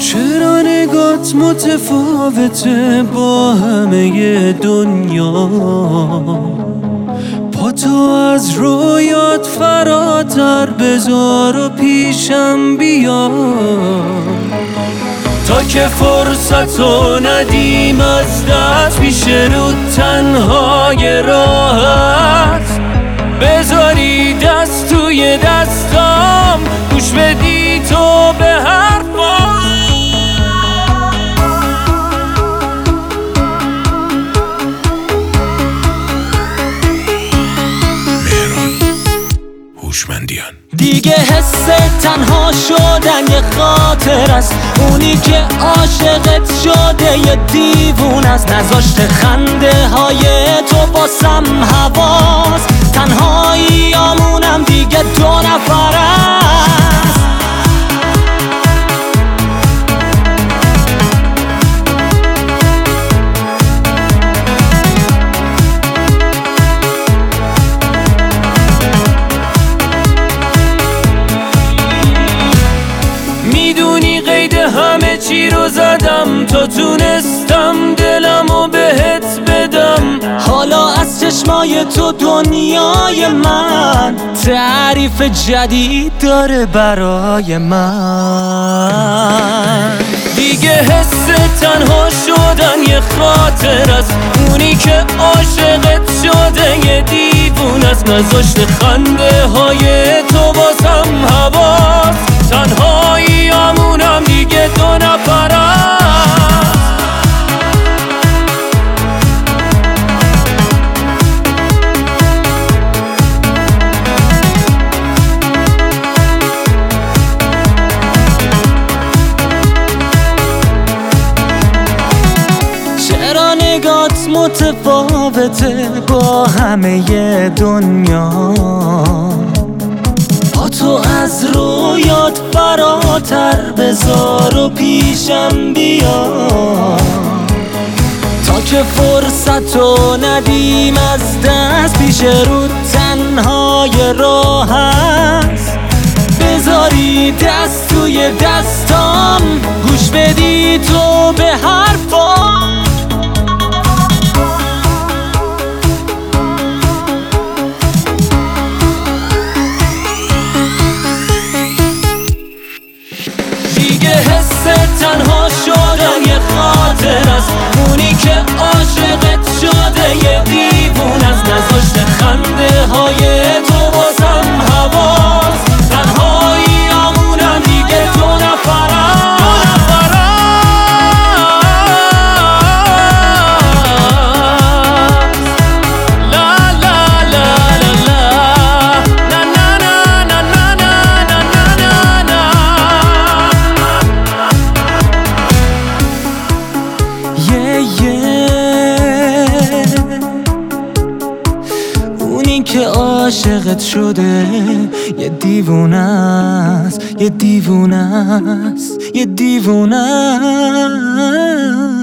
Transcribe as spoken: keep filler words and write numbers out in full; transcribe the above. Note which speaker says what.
Speaker 1: چرا نگات متفاوته با همه دنیا؟ پا تو از رویات فراتر بذار و پیشم بیا، تا که فرصتو ندیم از دست پیش رو تنهای راحت. بذاری دست توی دستام، گوش بدی تو به حرفام.
Speaker 2: هوشمندیان
Speaker 3: دیگه حس تنها شدن یه خاطر است، اونی که عاشقت شده یه دیوون است. نذاشته خنده های تو باسم حواس، تنهاییامونم دیگه دو نفر است.
Speaker 1: میدونی قید همه چی رو زدم تا تونستم دلمو بهت بدم.
Speaker 3: حالا از چشمای تو دنیای من تعریف جدید داره برای من.
Speaker 1: دیگه حس تنها شدن یه خاطر است، اونی که عاشقت شده یه دیوون است. نذاشته خنده های تو باسم حواس، تنهاییامونم دیگه دو نفر است.
Speaker 3: چرا نگات متفاوته با همه دنیا؟ با تو از رویات فراتر بذار و پیشم بیا، تا که فرصتو ندیم از دست پیش رو تنهای راه هست. بذاری دست توی دستام، گوش بدی تو به حرفام.
Speaker 1: دیگه حس تنها شدن یه خاطر است، اونی که عاشقت شده یه دیوون است. نذاشته خنده های تو بازم حواس، تنهاییامونم دیگه دو نفر است. لا لا لا لا لا نا نا نا نا نا نا نا نا.
Speaker 3: yeah, yeah. اونی که عاشقت شده یه دیوونه است، یه دیوونه است، یه دیوونه است.